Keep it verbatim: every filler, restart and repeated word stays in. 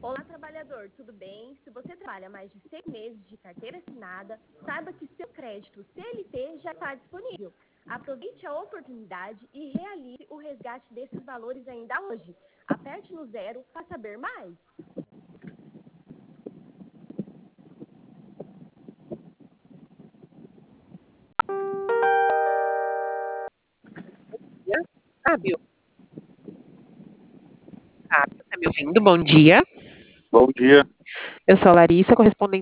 Olá, trabalhador, tudo bem? Se você trabalha mais de seis meses de carteira assinada, saiba que seu crédito C L T já está disponível. Aproveite a oportunidade e realize o resgate desses valores ainda hoje. Aperte no zero para saber mais. Fábio. Fábio, tá me ouvindo? Bom dia. Bom dia. Eu sou a Larissa, correspondente